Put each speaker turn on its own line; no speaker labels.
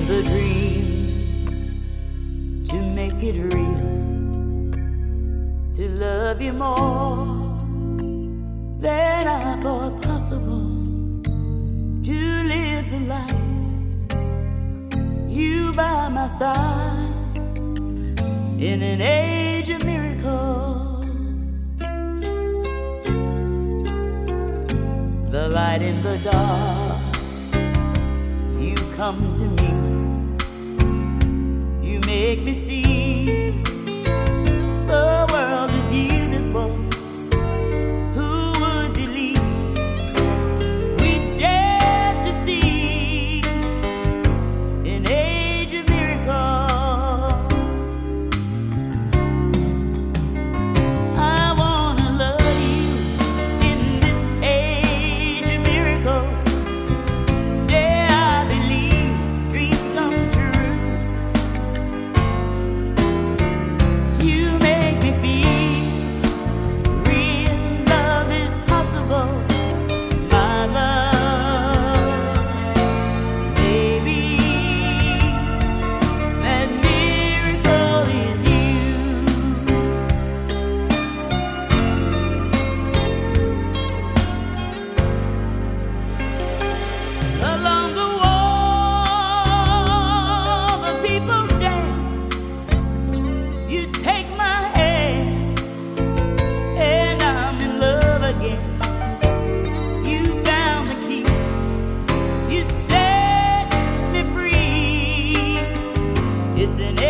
the dream to make it real, to love you more than I thought possible, to live the life, you by my side, in an age of miracles, the light in the dark, you come to me, you make me see the world is beautiful. Who would believe we dare to see an age of miracles? I wanna love you in this age of miracles. Dare I believe dreams come true? You make me feel real love is possible, my love, baby. That miracle is you. Along the wall, the people dance. You take my hand, and I'm in love again. You found the key, you set me free. It's an